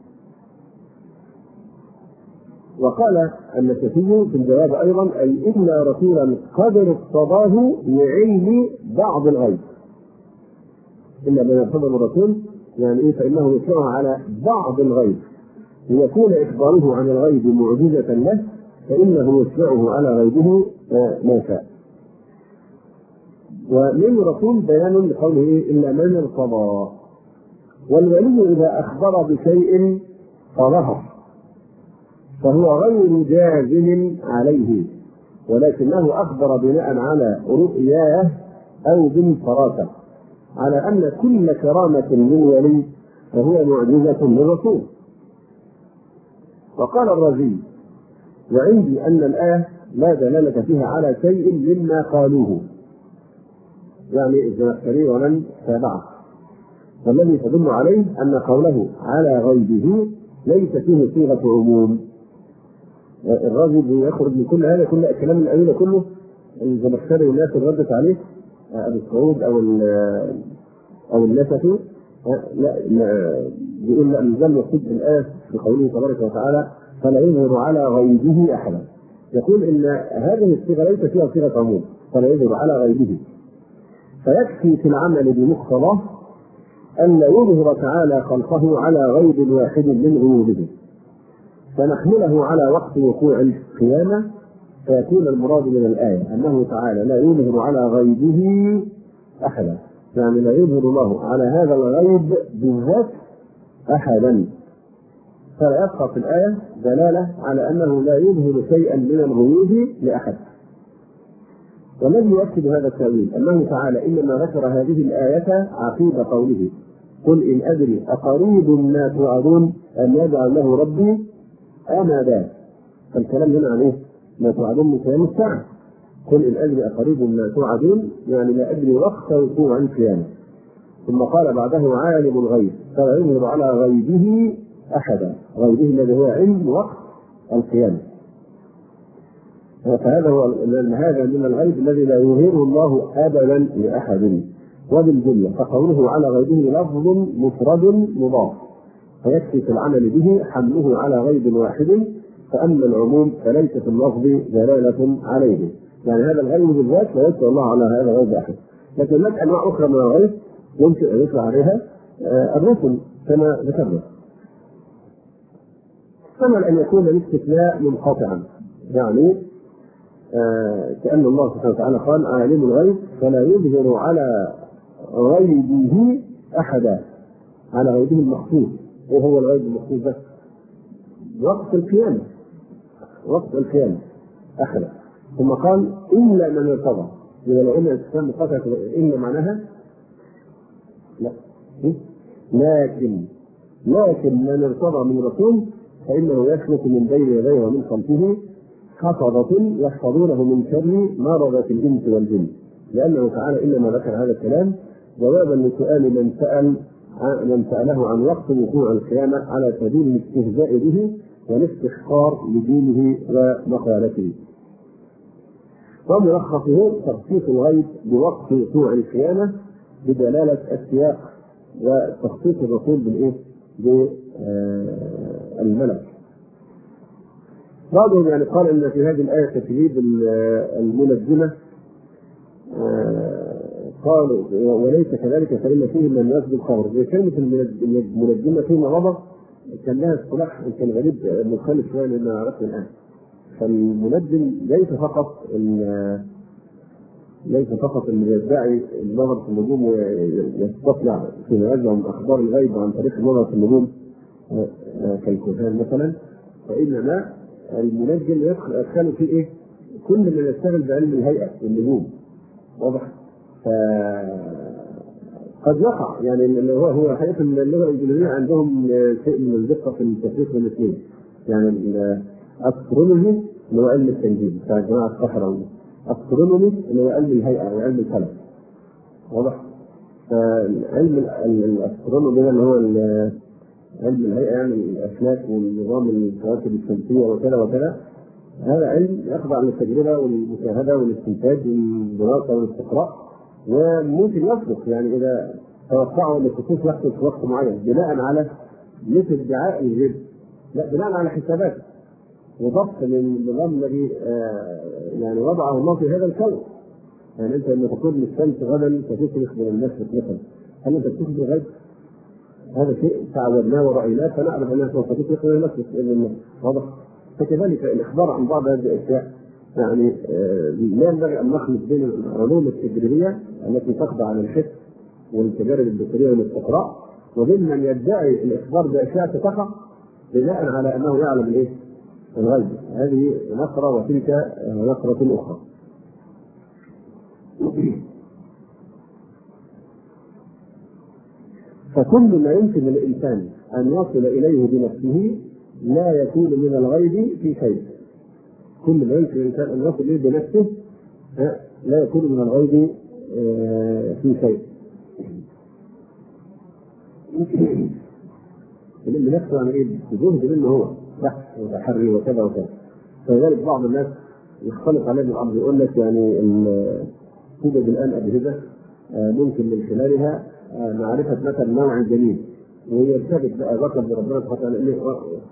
وقال النسفي في الجواب أيضا: أي إن رسولا قد ارتضاه لعلم بعض الغيب. إلا من يرتضى الرسول يعني إيه؟ فإنه يطلع على بعض الغيب ليكون إخباره عن الغيب معجزة له، فإنه يتبعه على غيبه ما شاء. ومن رسول بيان لقوله إيه؟ إلا من ارتضى. والولي إذا أخبر بشيء فظهر فهو غير جازم عليه، ولكنه أخبر بناء على رؤياه أو بالفراسة، على أن كل كرامة للولي فهو معجزة للرسول. وقال الرازي: وعندي أن الآية لا دلالة فيها على شيء مما قالوه، يعني الزمخشري ومن تابعه، والذي تدل عليه أن قوله على غيبه ليس فيه صيغة عموم. الرازي بيخرج من كل هذا، كل الكلام الأولى كله الزمخشري والناس ردت عليه أبو سعود أو أو النسفي، لا بيقول لا نزل يقصد الآية في قوله تبارك وتعالى: فلا يظهر على غيبه أحدا. يقول إن هذه الصيغة ليس فيها صيغة عموم، فلا يظهر على غيبه، فيكفي في العمل بمقتضاه أن لا يظهر تعالى خلقه على غيب واحد من غيوبه، فنحمله على وقت وقوع القيامة، فيكون المراد من الآية أنه تعالى لا يظهر على غيبه أحدا، يعني لا يظهر الله على هذا الغيب بالذات أحدا، فلا يبقى في الآية دلالة على أنه لا يظهر شيئا من الغيوب لأحد. والذي يؤكد هذا التأويل أنه تعالى إنما ذكر هذه الآية عقيب قوله: قل إن أدري أقريب ما توعدون أم يجعل له ربي أمدا. فالكلام هنا عن إيه؟ ما توعدون من قيام الساعة. قل إن أدري أقريب ما توعدون يعني لا أدري وقت وقوع القيامة. ثم قال بعده: عالم الغيب فلا يظهر على غيبه أحدا، غيبه الذي هو علم وقت القيامة. فهذا هو هذا من الغيب الذي لا يظهره الله أبدا لأحد. وبالجملة فقوله على غيبه لفظ مفرد مضاف، فيكفي في العمل به حمله على غيب واحد، فأما العموم فليس في اللفظ دلالة عليه، يعني هذا الغيب بالذات لا يدل الله على هذا الغيب أحد. لكن هناك أنواع أخرى من الغيب يمكن أن يطلع عليها الرسل كما ذكرنا. ثمن أن يكون الاستثناء منقطعا، يعني آه كأن الله سبحانه وتعالى قال: عالم الغيب فلا يظهر على غيبه أحدا، على غيبه المخصوص. وهو الغيب المخصوص ده وقت القيامة، وقت القيامة أحدا. ثم قال: إلا من ارتضى. إذا لو قلنا الاستثناء منقطع إلا معناها لا، لكن لكن من ارتضى من رسول فإنه يسلك من بين يديه ومن خلفه حفظة يحفظونه من شر مرضة الإنس والجن. لأنه تعالى إنما ذكر هذا الكلام جوابا لسؤال من سأل من سأله عن وقت وقوع القيامة على سبيل الاستهزاء به والاستحقار لدينه ومقالته. وملخصه تخصيص الغيب بوقت وقوع القيامة بدلالة السياق وتخصيص الرسول بالإيه؟ بالملك. بعضهم يعني قال ان في هذه الايه تكذيب المنجمه، قالوا وليس كذلك فان فيه من يسجد الخبر. كلمه المنجمه فيما مضى كان لها اصطلاح كان غريب مختلف شويه لما عرفنا الان. فالمنجم ليس فقط ليس فقط اللي يدعي النظر في النجوم ويستطلع فيما يزعم اخبار الغيب عن طريق النظر في النجوم كالكهان مثلا، وانما المنجم يدخل في ايه؟ كل من يشتغل بعلم الهيئه والنجوم. واضح؟ قد يقع يعني اللي هو هو حقيقه اللغه الانجليزيه عندهم شيء من الدقه في التفريق بين الاثنين. يعني الاسترونومي اللي هو علم التنجيم بتاع جماعه الصحراء، استرونومي اللي هو علم الهيئه وعلم الفلك. واضح؟ فعلم الاسترونومي اللي هو علم الهيئه يعني الافلاك والنظام الكواكب الشمسيه وكذا وكذا، هذا علم يخضع للتجربه والمشاهده والاستنتاج والدراسه والاستقراء، وممكن يصدق يعني اذا توقعوا ان الكسوف يحصل في وقت معين بناء على مثل ادعاء الغيب، لا بناء على حسابات وضبط للنظام الذي آه يعني وضعه الله في هذا الكون. يعني انت لما تقول للشمس غدا ستشرق من المشرق مثلا، هل انت بتشرق الغيب؟ هذا شيء تعودناه ورأيناه فنعرف انها سوف تشرق من المشرق باذن الله. واضح؟ فكذلك الاخبار عن بعض هذه الاشياء يعني لا ينبغي ان نخلط بين العلوم التجريبيه التي تخضع للحس والتجارب البشريه والاستقراء، وبين من يدعي الاخبار باشياء تقع بناء على انه يعلم الايه؟ الغيب. هذه نقره وتلك نقره اخرى. فكل ما يمكن للانسان ان يصل اليه بنفسه لا يكون من الغيب في شيء. كل ما يمكن للانسان ان يصل اليه بنفسه لا يكون من الغيب في شيء. اللي نفسه عن ايه؟ جهد منه هو بحث وتحري وكذا وكذا. فلذلك بعض الناس يختلط عليه الامر يقول لك يعني توجد الان اجهزه ممكن من خلالها معرفه مثلا نوع الجنين، ويرتبط بقى ذكر بربنا سبحانه وتعالى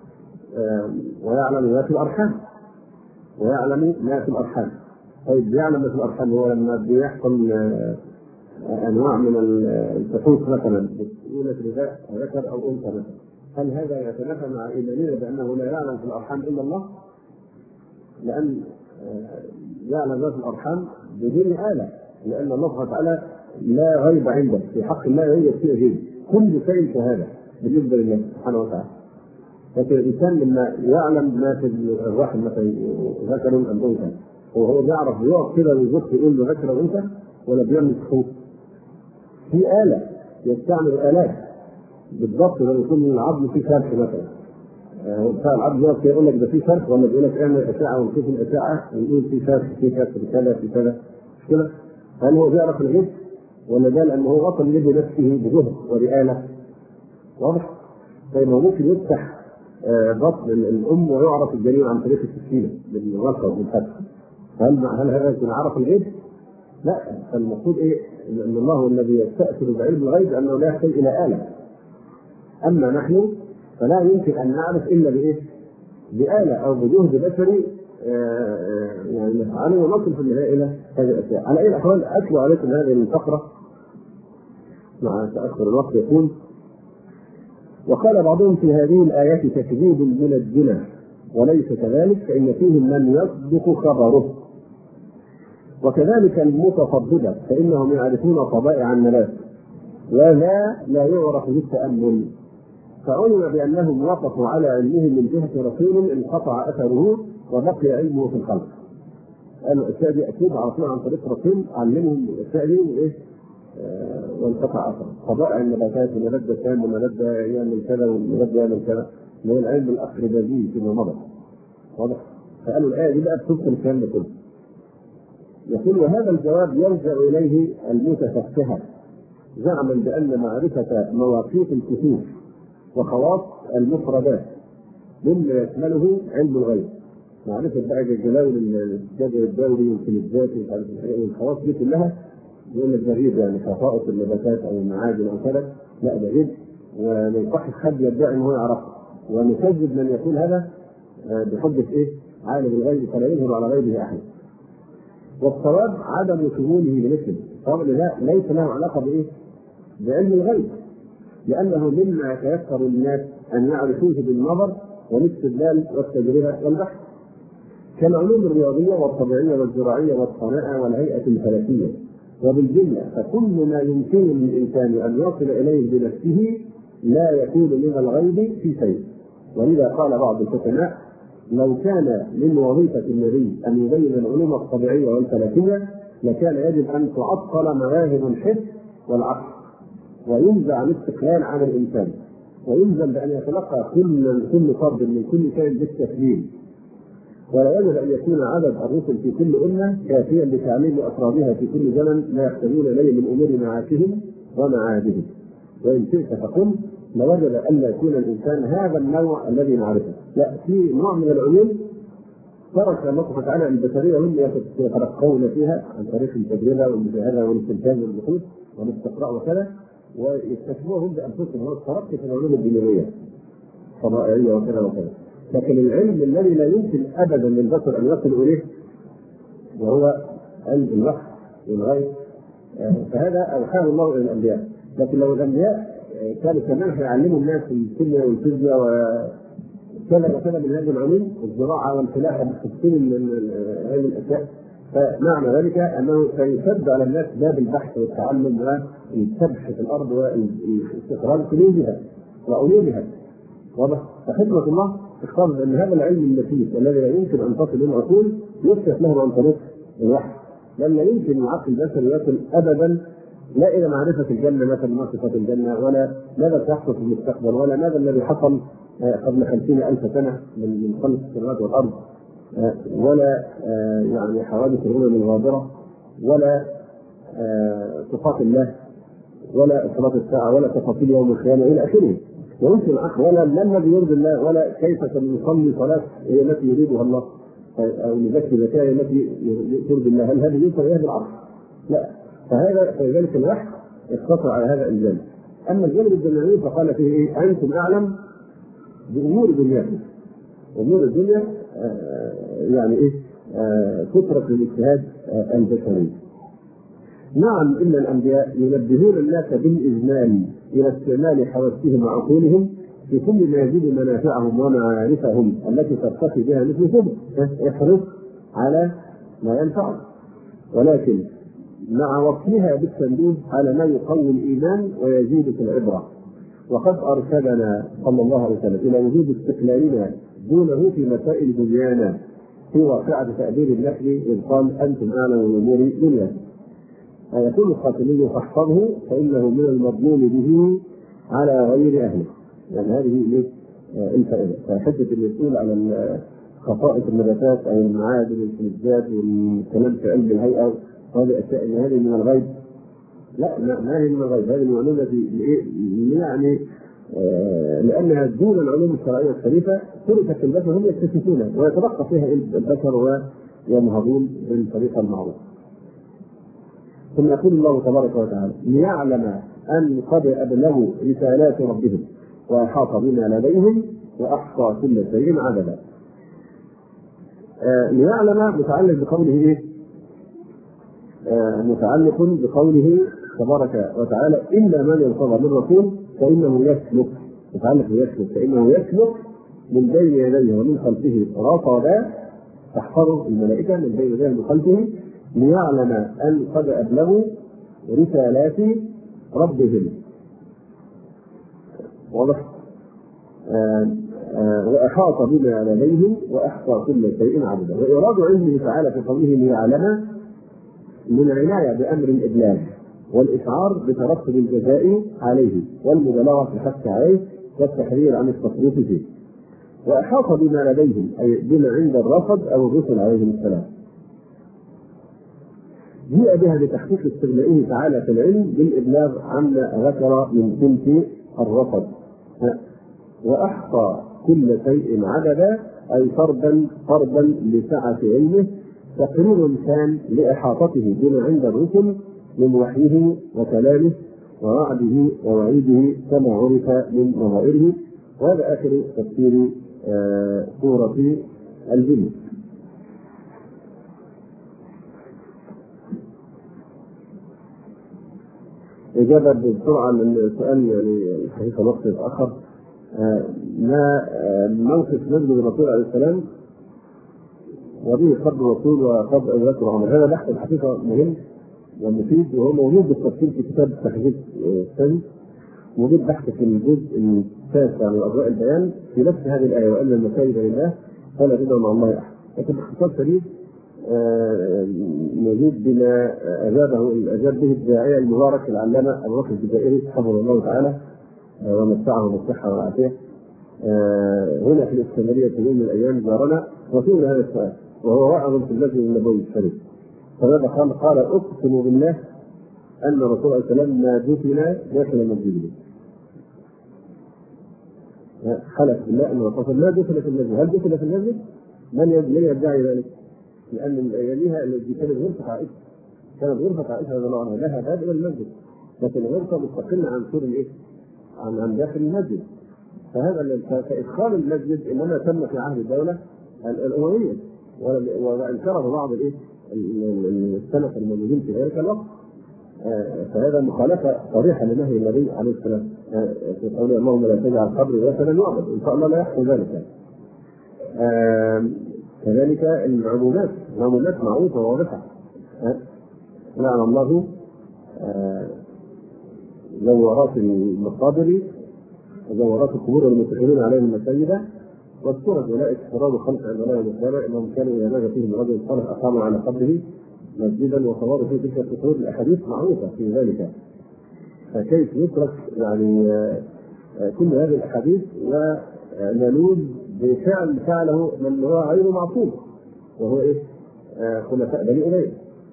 ويعلم ما في الارحام ويعلم ما في الارحام. طيب يعلم ما في الارحام هو لما بيحصل انواع من الفحوص مثلا يقول لك غذاء ذكر او انثى مثلا، هل هذا يتنافى مع ايماننا بانه لا يعلم في الارحام الا الله؟ لان يعلم ما في الارحام بدون آلة، لان الله سبحانه وتعالى لا غيب عنده، في حق الله لا يوجد فيه غيب، كل شيء شهاده بالنسبه لله سبحانه وتعالى. لكن الانسان لما يعلم ما في الرحم مثلا ذكر ام انثى، وهو بيعرف يقف كده ويزق يقول له ذكر او انثى ولا بيعمل خطوط؟ في آلة يستعمل آلات بالضبط لما يكون العظم فيه فرخ مثلا، بتاع العظم يقف يقول لك ده فيه فرخ ولا بيقول لك اعمل اشعه ونشوف الاشعه ونقول فيه فرخ فيه فرخ في كذا في كذا مش كده؟ هل هو بيعرف الغيب ولا ده لانه هو وصل اليه بنفسه بجهد وبآلة؟ واضح؟ طيب هو ممكن يفتح بطن الام ويعرف الجنين عن طريق السكينه بالغلقه وبالفتح، هل هل هذا يكون عرف الغيب؟ لا. فالمقصود ايه؟ ان الله هو الذي يستأثر بعلم الغيب انه لا يحتاج الى آلة. اما نحن فلا يمكن ان نعرف الا بايه؟ بآلة او بجهد بشري يعني نفعله ونصل في النهايه الى هذه الاشياء. على اي الاحوال اتلو عليكم هذه الفقره مع تاخر الوقت. يكون وقال بعضهم في هذه الايات تكذيب من الجنة وليس كذلك، فان فيهم من يصدق خبره. وكذلك المتفضلة فإنهم يعرفون طبائع الناس ولا لا يعرف بالتأمل، فعلم بأنهم وقفوا على علمهم من جهة رسول انقطع أثره وبقي علمه في الخلق. قالوا الأشياء دي أكيد عرفوها عن طريق رسول علمهم الأشياء دي وإيه آه وانقطع أثره. طبائع النباتات، النبات ده كان والنبات ده يعمل كذا والنبات ده يعمل كذا، اللي هو العلم الأقربازي فيما مضى. واضح؟ فقالوا الآية دي بقى بتبطل الكلام ده كله. يقول وهذا الجواب يرجع إليه المتفقهة زعما بأن معرفة مواقيت الكسوف وخواص المفردات مما يشمله علم الغيب، معرفة بقى جداول الجدول الدوري والفلزات والخواص دي كلها، يقول لك ده غيب يعني خصائص النباتات أو المعادن أو كذا، لا ده غيب وما يصحش حد يدعي إن هو يعرفه، ونكذب من يقول هذا بحجة إيه؟ عالم الغيب فلا يظهر على غيبه أحد. والصواب عدم شموله بمثله، الصواب لا ليس له علاقة بإيه؟ بعلم الغيب، لأنه مما يتيسر للناس أن يعرفوه بالنظر والاستدلال والتجربة والبحث، كالعلوم الرياضية والطبيعية والزراعية والصناعة والهيئة الفلكية. وبالجملة فكل ما يمكن للإنسان أن يصل إليه بنفسه لا يكون من الغيب في شيء. ولذا قال بعض الحكماء لو كان من وظيفة النبي أن يبين العلوم الطبيعية والفلكية لكان يجب أن تعطل مواهب الحس والعقل وينزع الاستقلال عن الإنسان، ويلزم بأن يتلقى كل كل فرد من كل شيء بالتسليم، ولا يجب أن يكون عدد الرسل في كل أمة كافيا لتعليم أفرادها في كل زمن لا يحتاجون إليه من أمور معاشهم ومعادهم. وإن شئت فقل لوجب أن لا يكون الإنسان هذا النوع الذي نعرفه، لا في نوع من العلوم ترك الله تعالى البشرية هم يترقون فيها عن طريق التجربة والمشاهدة والاستنتاج والبحوث والاستقراء وكذا، ويكتشفوهم بأنفسهم. هو الترقي في العلوم الدنيوية الطبيعية وكذا وكذا، لكن العلم الذي لا يمكن أبدا للبشر أن يصل إليه وهو علم الوحي والغيب، فهذا أوحاه الله إلى الأنبياء. لكن لو الأنبياء كانوا كمان يعلموا الناس الكيمياء والفيزياء وكذا وكذا من هذه العلوم والزراعة والفلاحة بتفصيل هذه الأشياء، فمعنى ذلك أنه سيسد على الناس باب البحث والتعلم والسبح في الأرض واستقرار كنوزها وعلومها. واضح؟ فخدمة الله اختار أن هذا العلم النفيس الذي لا يمكن أن تصل إلى العقول يكشف له عن طريق الوحي، لأن لا يمكن العقل البشري يصل أبدا لا إلى معرفة الجنة مثلا ما صفة الجنة، ولا ماذا سيحصل في المستقبل، ولا ماذا الذي حصل قبل خمسين ألف سنة من خلق السماوات والأرض، ولا يعني حوادث الأمم الغابرة، ولا صفات الله، ولا أسرار الساعة، ولا تفاصيل يوم القيامة إلى آخره. ويمكن العقل ولا ما الذي يرضي الله، ولا كيف نصلي صلاة هي التي يريدها الله، أو نزكي زكاة التي ترضي الله، هل هذه يمكن هذا العقل؟ لا. فهذا فلذلك الوحي اقتصر على هذا الجانب. أما الجانب الدنيوي فقال فيه إيه؟ أنتم أعلم بأمور دنياكم. أمور الدنيا آه يعني إيه؟ آه تترك للاجتهاد آه البشري. نعم إن الأنبياء ينبهون الناس بالإجمال إلى استعمال حواسهم وعقولهم في كل ما يزيد منافعهم ومعارفهم التي ترتقي بها مثلهم، يحرص على ما ينفعه، ولكن مع وصفها بالتنبيه على ما يقوي الإيمان ويزيد في العبرة. وقد أرشدنا صلى الله عليه وسلم إلى وجود استقلالنا دونه في مسائل دنيانا في واقعة تأدير النحل إذ قال أنتم أعلم بأمور دنياكم. يقول الخاتمي فاحفظه فإنه من المضمون به على غير أهله. يعني هذه الفائدة. فحدة المسؤول على خصائص النباتات أو المعادن والفلزات والكلام في علم الهيئة وهذه أشياء إن هذه من الغيب، لا ما هي من الغيب، هذه المعلومة يعني آه لأنها دون العلوم الشرعية الشريفة تركت البشر هم يكتشفونها ويتبقى فيها البشر وينهضون بالطريقة المعروفة. ثم يقول الله تبارك وتعالى ليعلم أن قد أبلغوا رسالات ربهم وأحاط بما لديهم وأحصى كل شيء عددا. آه ليعلم متعلق بقوله إيه؟ آه متعلق بقوله تبارك وتعالى إلا من يرتضى من رسول فإنه يسلك، متعلق بيسلك فإنه يسلك من بين يديه ومن خلفه رصدا تحفظه الملائكة من بين يديه ومن خلفه ليعلم أن قد أبلغوا رسالات ربهم. واضح؟ آه آه وأحاط بما لديهم وأحصى كل شيء عددا. وإراد علمه تعالى في قوله ليعلم من عناية بأمر الإبلاغ والإشعار بترتب الجزاء عليه والمبالغة في الحث عليه والتحذير عن التفريط فيه. وأحاط بما لديهم أي بما عند الرصد أو الرسل عليهم السلام. جيء بها لتحقيق استغنائه تعالى في العلم بالإبلاغ عما ذكر من سمت الرصد، وأحصى كل شيء عددا، أي فردا فردا لسعة علمه، تقرير كان لإحاطته بما عند الرسل من وحيه وكلامه ووعده ووعيده كما عرف من نظائره. وهذا آخر تفسير آه سورة الجن. إجابة بسرعة من السؤال، يعني الحقيقة الوقت يتأخر. آه ما آه موقف مسجد الرسول عليه السلام وبه قبر الرسول وقبر أبي بكر وعمر، هذا بحث الحقيقة مهم ومفيد، وهو موجود بالتفصيل في كتاب التحديث الثاني، موجود بحث في الجزء التاسع من أضواء البيان في نفس هذه الآية، وأن المساجد لله فلا تدعوا مع الله أحد. لكن باختصار شديد نجيب بما أجابه أجاب به الداعية المبارك العلامة أبو بكر الجزائري حفظه الله تعالى ومتعه بالصحة والعافية. هنا في الإسكندرية في يوم من الأيام زارنا وسئل هذا السؤال، وهو واعظ في المسجد النبوي الشريف. فماذا قال؟ قال: أقسم بالله أن الرسول عليه السلام ما دفن داخل مسجده. حلف بالله أن الرسول ما دفن في المسجد. هل دفن في المسجد؟ من يدعي ذلك؟ لأن أيامها التي كانت غرفة عائشة، كانت غرفة عائشة رضي الله عنها لها باب إلى المسجد، لكن غرفة مستقلة عن سور الإيه؟ عن عن داخل المسجد. فهذا فإدخال المسجد إنما تم في عهد الدولة الأموية، وأنكره بعض الإيه؟ السلف الموجودين في ذلك الوقت. فهذا مخالفة صريحة لنهي النبي عليه السلام في قوله: اللهم لا تجعل قبري وثنا يعبد. إن شاء الله لا يحصل ذلك. كذلك العمومات، العمومات معروفة وواضحة. لعن الله زوارات المقابر وزوارات القبور والمتخذين عليهم المساجد والصورة أولئك فراد خلق عند الله والسلام إنهم كانوا إذا مات فيهم رجل صالح أقاموا على قبره مسجدا وصوروا فيه تلك القصور. الأحاديث معروفة في ذلك، فكيف يترك يعني كل هذه الأحاديث ونلوذ بفعل فعله من هو غير معصوم وهو إيه؟ خلفاء بني أمية.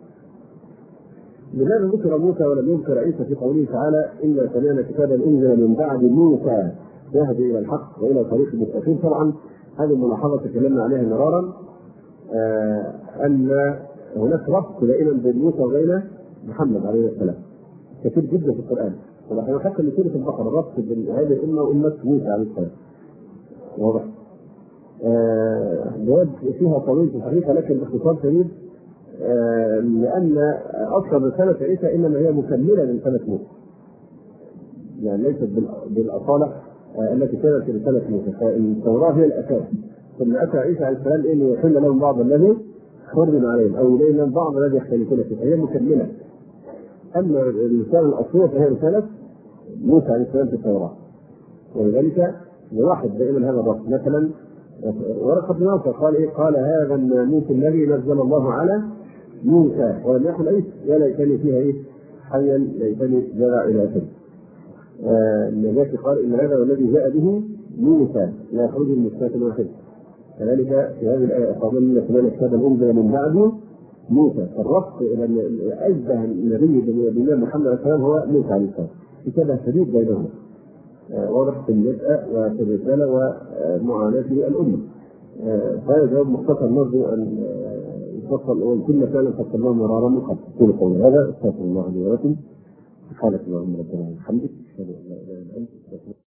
لماذا ذكر موسى ولم يذكر عيسى في قوله تعالى: إنا سمعنا كتابا أنزل من بعد موسى يهدي إلى الحق وإلى طريق المستقيم؟ طبعا هذه الملاحظة تكلمنا عليها مرارا، آه أن هناك ربط دائما بين موسى وبين محمد عليه السلام كثير جدا في القرآن، ونحن حتى من سورة البقرة ربط بين هذه الأمة وأمة موسى عليه السلام واضح. جواب آه فيها طويل في الحقيقة، لكن باختصار شديد آه لأن أصل رسالة عيسى إنما هي مكملة لرسالة موسى، يعني ليست بالأصالة آه التي كانت في رسالة موسى، فالتوراة هي الأساس، ثم أتى عيسى عليه السلام إنه يحل لهم بعض الذي حرم عليهم أو إلينا بعض الذي يختلفون فيه، فهي مكملة. أما الرسالة الأصلية فهي رسالة موسى عليه السلام في التوراة، ولذلك نلاحظ دائما هذا الرأس. مثلا ورقة بن نوفل قال إيه؟ قال: هذا الناموس الذي نزل الله على موسى ولم يقل عيسى يا ليتني فيها إيه؟ حيا ليتني جرى إلى فيه. النجاشي قال: إن هذا الذي جاء به موسى لا يخرج من مشكاة واحدة. كذلك في هذه الآية: قال كمان كتابا أنزل من بعده موسى. فالربط إلى أشبه النبي بنا محمد عليه السلام هو موسى عليه السلام، في شبه شديد بينهما واضح في النشأة وفي الرسالة ومعاناة الأمة. فهذا جواب مختصر نرجو أن يفصل وكل فعلا فصلناه مرارا من قبل. كل قول هذا استغفر الله لي ولكم، سبحانك اللهم ربنا وبحمدك، أشهد أن لا إله إلا أنت.